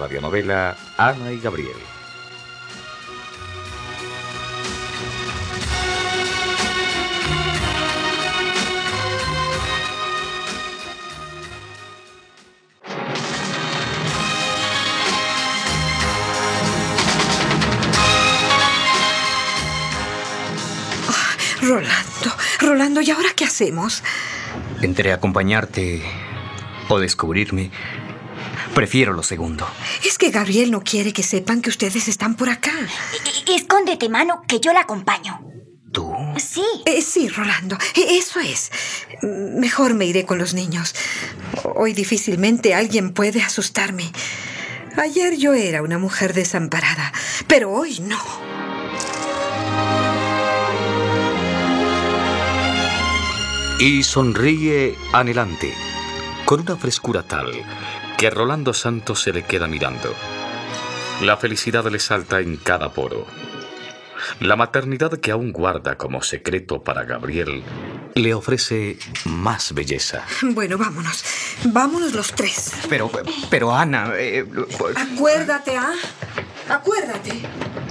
radionovela Ana y Gabriel. Rolando, ¿y ahora qué hacemos? Entre acompañarte o descubrirme, prefiero lo segundo. Es que Gabriel no quiere que sepan que ustedes están por acá. Escóndete, mano, que yo la acompaño. ¿Tú? Sí. Sí, Rolando, eso es. Mejor me iré con los niños. Hoy difícilmente alguien puede asustarme. Ayer yo era una mujer desamparada, pero hoy no. Y sonríe anhelante, con una frescura tal que a Rolando Santos se le queda mirando. La felicidad le salta en cada poro. La maternidad que aún guarda como secreto para Gabriel le ofrece más belleza. Bueno, vámonos. Vámonos los tres. Pero Ana... Acuérdate, ¿ah? Acuérdate.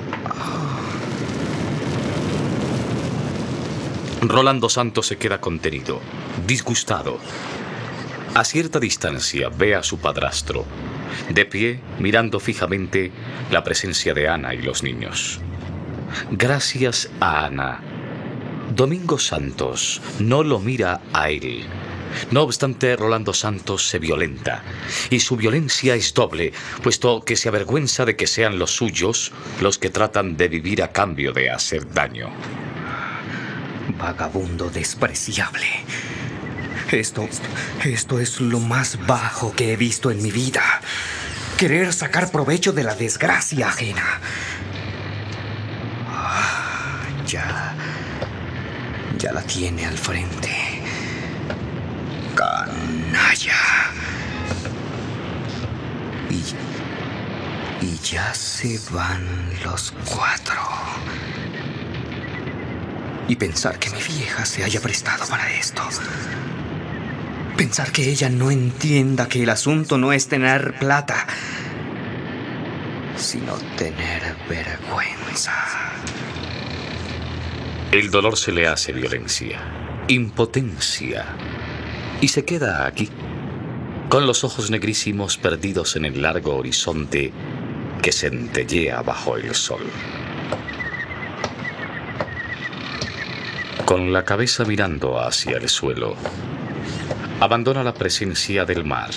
Rolando Santos se queda contenido, disgustado. A cierta distancia ve a su padrastro, de pie, mirando fijamente la presencia de Ana y los niños. Gracias a Ana, Domingo Santos no lo mira a él. No obstante, Rolando Santos se violenta, y su violencia es doble, puesto que se avergüenza de que sean los suyos los que tratan de vivir a cambio de hacer daño. Vagabundo despreciable. Esto es lo más bajo que he visto en mi vida. Querer sacar provecho de la desgracia ajena. Ya la tiene al frente. Canalla. Y ya se van los 4. Y pensar que mi vieja se haya prestado para esto. Pensar que ella no entienda que el asunto no es tener plata, sino tener vergüenza. El dolor se le hace violencia, impotencia, y se queda aquí, con los ojos negrísimos perdidos en el largo horizonte que centellea bajo el sol. Con la cabeza mirando hacia el suelo, abandona la presencia del mar.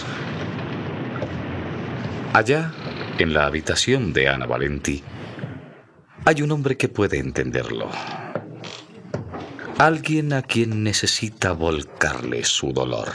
Allá, en la habitación de Ana Valentí, hay un hombre que puede entenderlo. Alguien a quien necesita volcarle su dolor.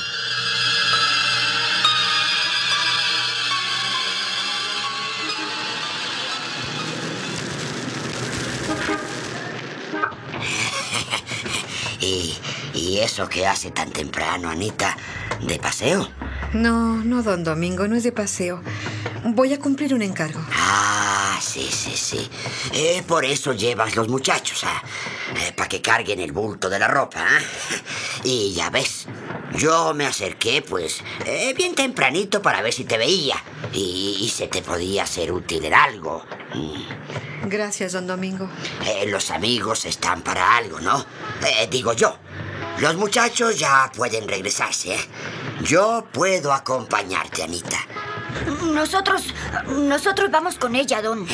¿Y eso qué hace tan temprano, Anita? ¿De paseo? No, don Domingo, no es de paseo. Voy a cumplir un encargo. Ah, sí. Por eso llevas los muchachos, para que carguen el bulto de la ropa, Y ya ves, yo me acerqué, pues, bien tempranito para ver si te veía. Y se te podía ser útil en algo. Gracias, don Domingo. Los amigos están para algo, ¿no? Digo yo. Los muchachos ya pueden regresarse, Yo puedo acompañarte, Anita. Nosotros vamos con ella, don.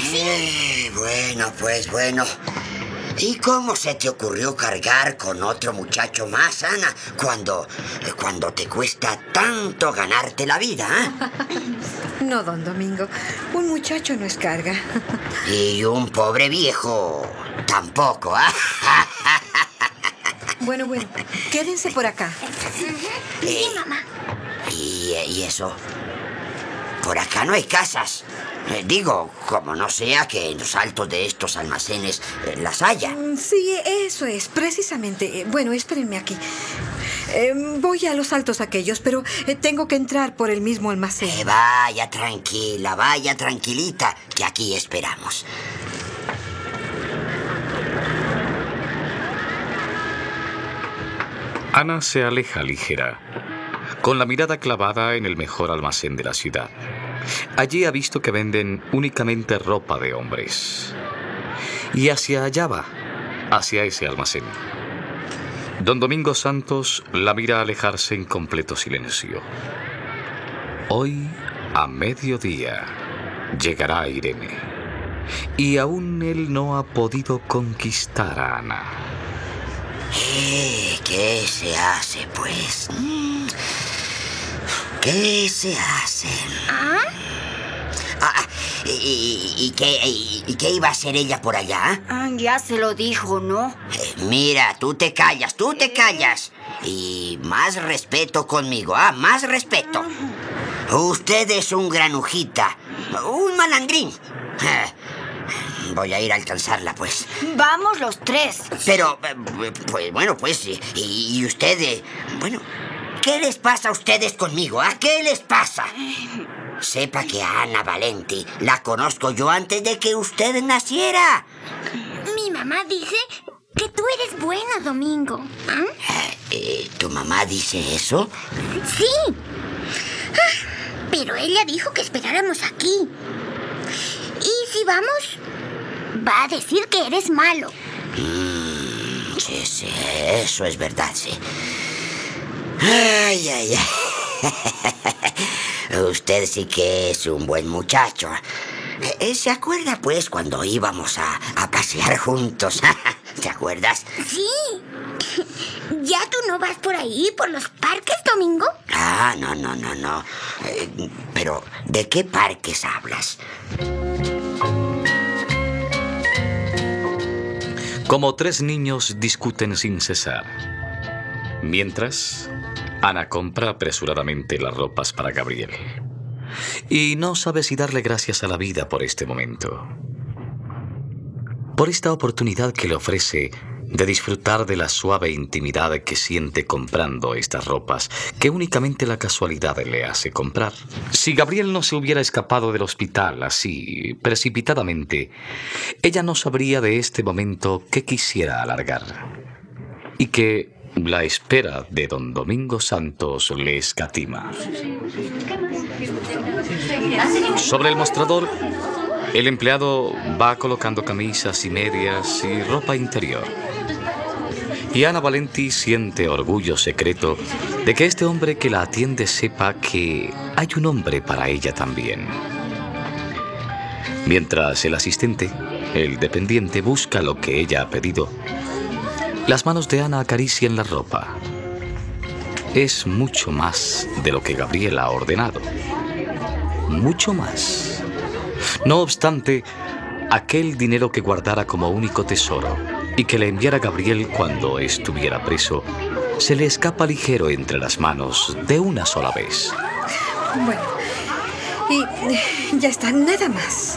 Bueno. ¿Y cómo se te ocurrió cargar con otro muchacho más, Ana, cuando te cuesta tanto ganarte la vida, No, don Domingo, un muchacho no es carga. Y un pobre viejo tampoco, Bueno, quédense por acá. Sí, mamá. ¿Y eso? Por acá no hay casas. Digo, como no sea que en los altos de estos almacenes las haya. Sí, eso es, precisamente. Bueno, espérenme aquí. Voy a los altos aquellos, pero tengo que entrar por el mismo almacén. Vaya tranquilita, que aquí esperamos. Ana se aleja ligera, con la mirada clavada en el mejor almacén de la ciudad. Allí ha visto que venden únicamente ropa de hombres. Y hacia allá va, hacia ese almacén. Don Domingo Santos la mira alejarse en completo silencio. Hoy, a mediodía, llegará Irene. Y aún él no ha podido conquistar a Ana. ¿Qué se hace, pues? ¿Qué se hace? ¿Y qué iba a hacer ella por allá? Ya se lo dijo, ¿no? Mira, tú te callas. Y más respeto conmigo, más respeto. Usted es un granujita, un malandrín. Voy a ir a alcanzarla, pues. Vamos los tres. Pero, pues, y usted, ¿qué les pasa a ustedes conmigo? ¿A qué les pasa? Sepa que a Ana Valenti la conozco yo antes de que usted naciera. Mi mamá dice que tú eres bueno, Domingo. ¿Tu mamá dice eso? Sí. Pero ella dijo que esperáramos aquí. Y si vamos, va a decir que eres malo. Sí, eso es verdad, sí. Ay. Usted sí que es un buen muchacho. ¿Se acuerda, pues, cuando íbamos a pasear juntos? ¿Te acuerdas? Sí. ¿Ya tú no vas por ahí, por los parques, Domingo? No. Pero, ¿de qué parques hablas? Como tres niños discuten sin cesar. Mientras, Ana compra apresuradamente las ropas para Gabriel. Y no sabe si darle gracias a la vida por este momento. Por esta oportunidad que le ofrece de disfrutar de la suave intimidad que siente comprando estas ropas que únicamente la casualidad le hace comprar. Si Gabriel no se hubiera escapado del hospital así, precipitadamente, ella no sabría de este momento que quisiera alargar. Y que la espera de don Domingo Santos le escatima. Sobre el mostrador, el empleado va colocando camisas y medias y ropa interior. Y Ana Valenti siente orgullo secreto de que este hombre que la atiende sepa que hay un hombre para ella también. Mientras el asistente, el dependiente, busca lo que ella ha pedido, las manos de Ana acarician la ropa. Es mucho más de lo que Gabriel ha ordenado. Mucho más. No obstante, aquel dinero que guardara como único tesoro y que le enviara Gabriel cuando estuviera preso, se le escapa ligero entre las manos de una sola vez. Bueno, y ya está, nada más.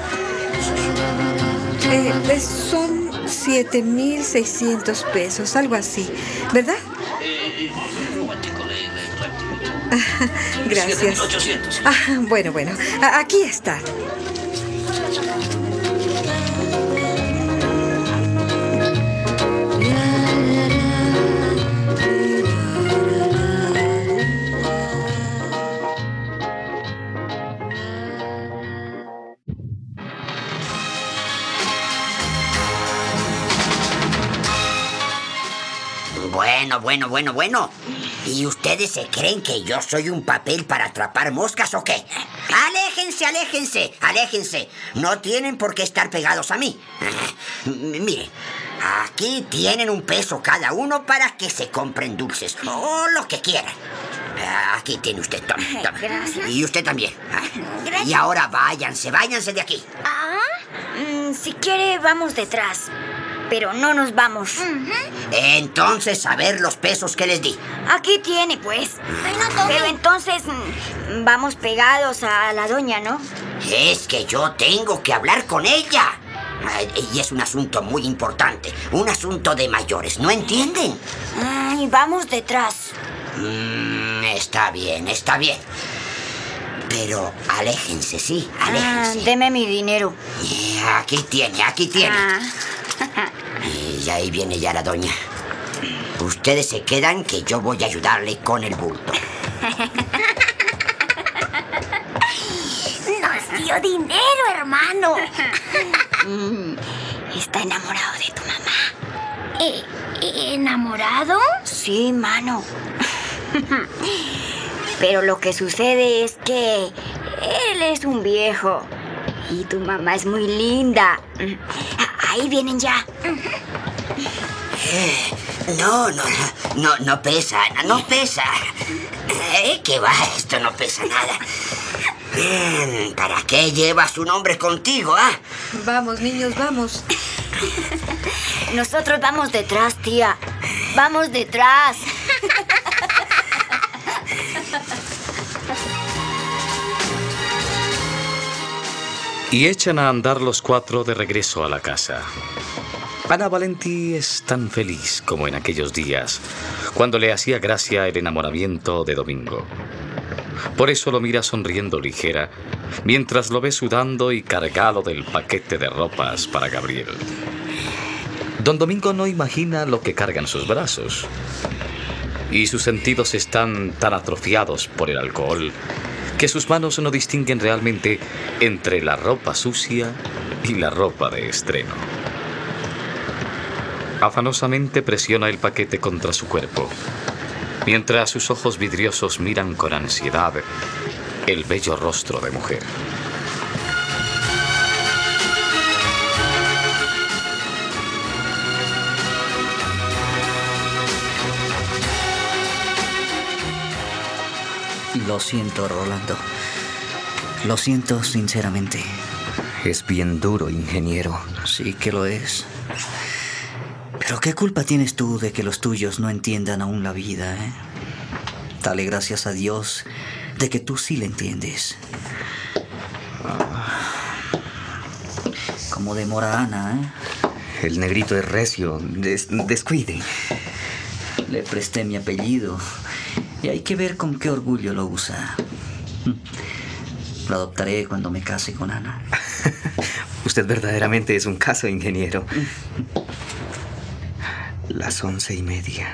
Son 7,600 pesos, algo así, ¿verdad? Gracias. 7,800. Bueno, aquí está. Bueno. ¿Y ustedes se creen que yo soy un papel para atrapar moscas o qué? Aléjense. No tienen por qué estar pegados a mí. Miren, aquí tienen $1 cada uno para que se compren dulces o lo que quieran. Aquí tiene usted, tome. Gracias. Y usted también. Gracias. Y ahora váyanse de aquí. Si quiere, vamos detrás. Pero no nos vamos. Entonces, a ver los pesos que les di. Aquí tiene, pues. Pero entonces, vamos pegados a la doña, ¿no? Es que yo tengo que hablar con ella. Y es un asunto muy importante. Un asunto de mayores, ¿no entienden? Ay, vamos detrás. Está bien. Pero aléjense, sí, aléjense. Deme mi dinero. Aquí tiene. Y ahí viene ya la doña. Ustedes se quedan que yo voy a ayudarle con el bulto. mucho dinero, hermano. Está enamorado de tu mamá. ¿Enamorado? Sí, mano. Pero lo que sucede es que él es un viejo y tu mamá es muy linda. Ahí vienen ya. No pesa, Ana, no pesa. ¿Qué va? Esto no pesa nada. ¿Para qué llevas un hombre contigo, ah? Vamos, niños, vamos. Nosotros vamos detrás, tía. Vamos detrás. Y echan a andar los cuatro de regreso a la casa. Ana Valentí es tan feliz como en aquellos días, cuando le hacía gracia el enamoramiento de Domingo. Por eso lo mira sonriendo ligera, mientras lo ve sudando y cargado del paquete de ropas para Gabriel. Don Domingo no imagina lo que carga en sus brazos. Y sus sentidos están tan atrofiados por el alcohol que sus manos no distinguen realmente entre la ropa sucia y la ropa de estreno. Afanosamente presiona el paquete contra su cuerpo, mientras sus ojos vidriosos miran con ansiedad el bello rostro de mujer. Lo siento, Rolando. Lo siento sinceramente. Es bien duro, ingeniero. Sí que lo es. Pero ¿qué culpa tienes tú de que los tuyos no entiendan aún la vida, eh? Dale gracias a Dios de que tú sí le entiendes. Como demora Ana, ¿eh? El negrito es recio. Descuide. Le presté mi apellido y hay que ver con qué orgullo lo usa. Lo adoptaré cuando me case con Ana. Usted verdaderamente es un caso, ingeniero. Las 11:30.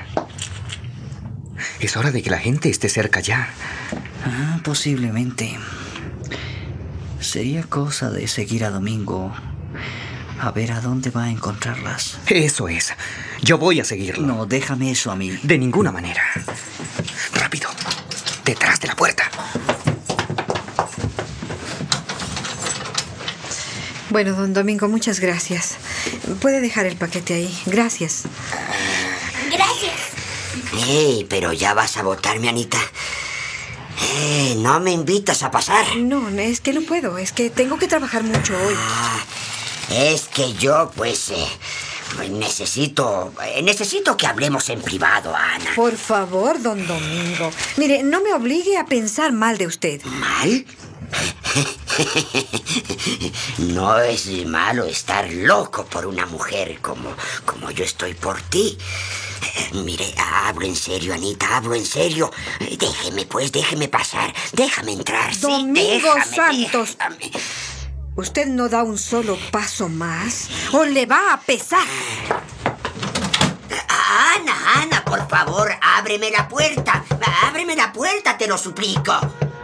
Es hora de que la gente esté cerca ya. Posiblemente. Sería cosa de seguir a Domingo a ver a dónde va a encontrarlas. Eso es. Yo voy a seguirlo. No, déjame eso a mí. De ninguna manera. Rápido. Detrás de la puerta. Bueno, don Domingo, muchas gracias. Puede dejar el paquete ahí. Gracias. Gracias. Pero ya vas a botarme, Anita. ¿No me invitas a pasar? No, es que no puedo. Es que tengo que trabajar mucho hoy. Es que yo, pues, necesito que hablemos en privado, Ana. Por favor, don Domingo. Mire, no me obligue a pensar mal de usted. ¿Mal? No es malo estar loco por una mujer como yo estoy por ti. Mire, hablo en serio, Anita, hablo en serio. Déjeme pasar. Déjame entrar. Domingo Sí, Santos. déjame. ¿Usted no da un solo paso más o le va a pesar? Ana, por favor, ábreme la puerta. Ábreme la puerta, te lo suplico.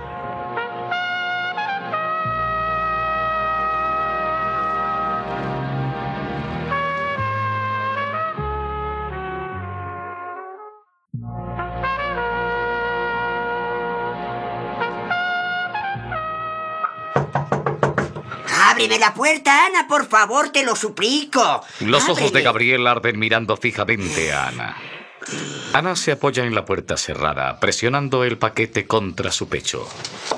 Ábreme la puerta, Ana, por favor, te lo suplico. Los ojos de Ábreme. Gabriel arden mirando fijamente a Ana. Ana se apoya en la puerta cerrada, presionando el paquete contra su pecho.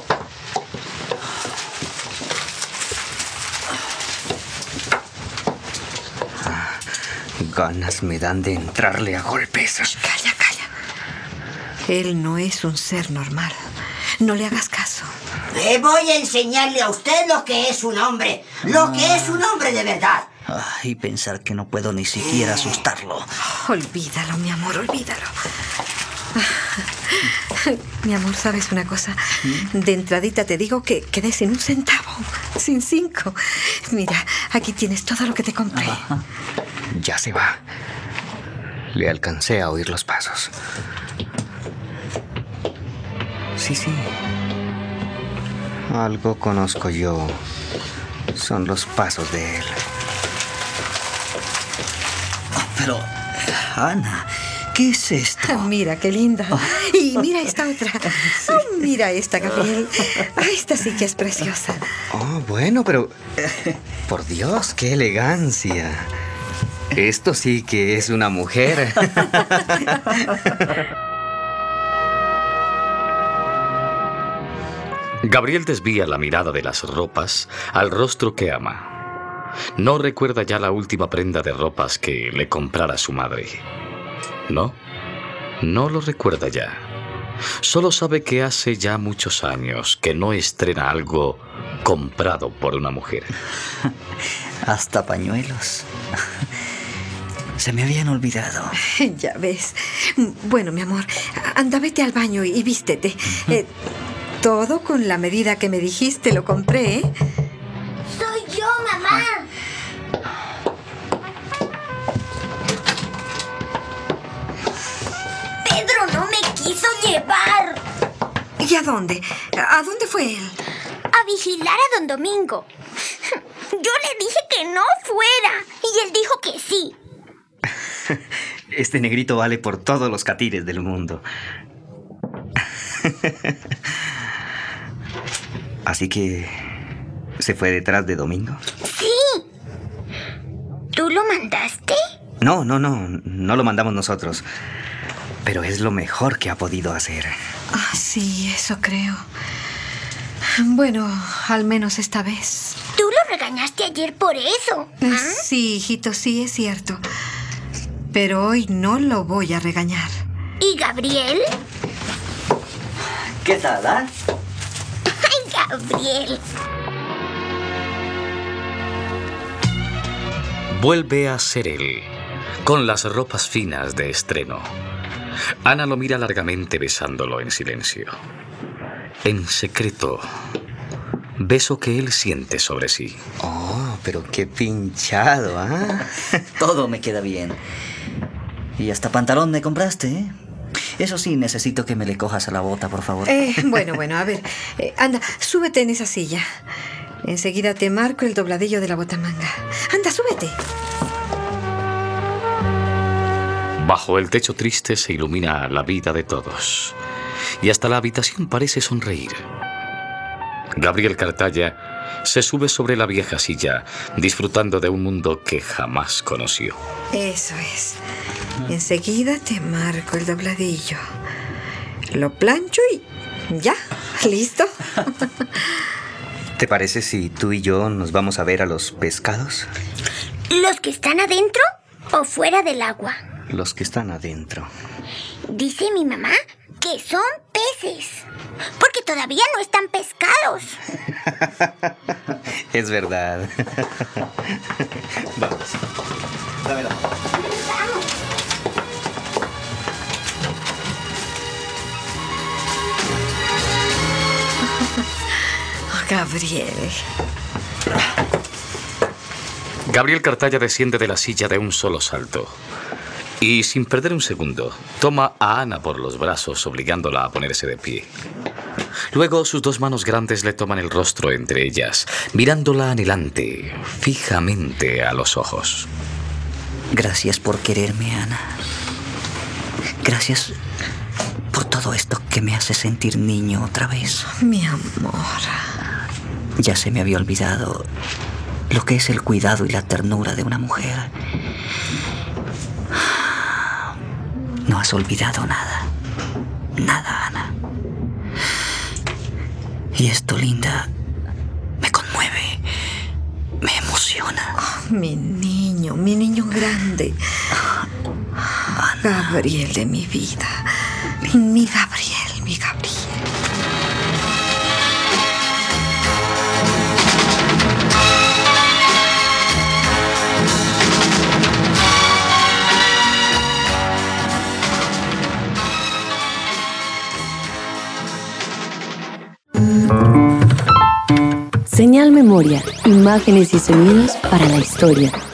Ganas me dan de entrarle a golpes. Calla. Él no es un ser normal. No le hagas caso. Voy a enseñarle a usted lo que es un hombre. Lo que es un hombre de verdad. Y pensar que no puedo ni siquiera asustarlo. Olvídalo, mi amor, olvídalo. Mi amor, ¿sabes una cosa? De entradita te digo que quedé sin un centavo, sin 5. Mira, aquí tienes todo lo que te compré. Ya se va. Le alcancé a oír los pasos. Sí. Algo conozco yo. Son los pasos de él. Pero, Ana, ¿qué es esto? Mira, qué linda. Y mira esta otra. Oh, mira esta, Gabriel. Esta sí que es preciosa. Oh, bueno, pero... Por Dios, qué elegancia. Esto sí que es una mujer. Gabriel desvía la mirada de las ropas al rostro que ama. No recuerda ya la última prenda de ropas que le comprara su madre. No lo recuerda ya. Solo sabe que hace ya muchos años que no estrena algo comprado por una mujer. Hasta pañuelos. Se me habían olvidado. Ya ves. Bueno, mi amor, anda, vete al baño y vístete. Todo con la medida que me dijiste lo compré, ¿eh? Soy yo, mamá. Pedro no me quiso llevar. ¿Y a dónde? ¿A dónde fue él? A vigilar a don Domingo. Yo le dije que no fuera y él dijo que sí. Este negrito vale por todos los catires del mundo. Así que... ¿se fue detrás de Domingo? Sí. ¿Tú lo mandaste? No lo mandamos nosotros. Pero es lo mejor que ha podido hacer. Ah, sí, eso creo. Bueno, al menos esta vez. Tú lo regañaste ayer por eso. Sí, hijito, sí, es cierto. Pero hoy no lo voy a regañar. ¿Y Gabriel? ¿Qué tal, ah? ¡Ay, Gabriel! Vuelve a ser él, con las ropas finas de estreno. Ana lo mira largamente besándolo en silencio. En secreto, beso que él siente sobre sí. Oh, pero qué pinchado, ¿ah? Todo me queda bien. Y hasta pantalón me compraste, ¿eh? Eso sí, necesito que me le cojas a la bota, por favor. Bueno, a ver. Anda, súbete en esa silla. Enseguida te marco el dobladillo de la botamanga. Anda, súbete. Bajo el techo triste se ilumina la vida de todos. Y hasta la habitación parece sonreír. Gabriel Cartaya se sube sobre la vieja silla, disfrutando de un mundo que jamás conoció. Eso es. Enseguida te marco el dobladillo. Lo plancho y ya, ¿listo? ¿Te parece si tú y yo nos vamos a ver a los pescados? ¿Los que están adentro o fuera del agua? Los que están adentro. Dice mi mamá que son peces, porque todavía no están pescados. Es verdad. Vamos. Dámelo. Vamos. Gabriel. Gabriel Cartaya desciende de la silla de un solo salto. Y sin perder un segundo, toma a Ana por los brazos, obligándola a ponerse de pie. Luego sus dos manos grandes le toman el rostro entre ellas, mirándola anhelante, fijamente a los ojos. Gracias por quererme, Ana. Gracias por todo esto que me hace sentir niño otra vez. Mi amor. Ya se me había olvidado lo que es el cuidado y la ternura de una mujer. No has olvidado nada. Nada, Ana. Y esto, linda, me conmueve. Me emociona. Oh, mi niño grande. Gabriel de mi vida. Mi Gabriel, mi Gabriel. Señal Memoria, imágenes y sonidos para la historia.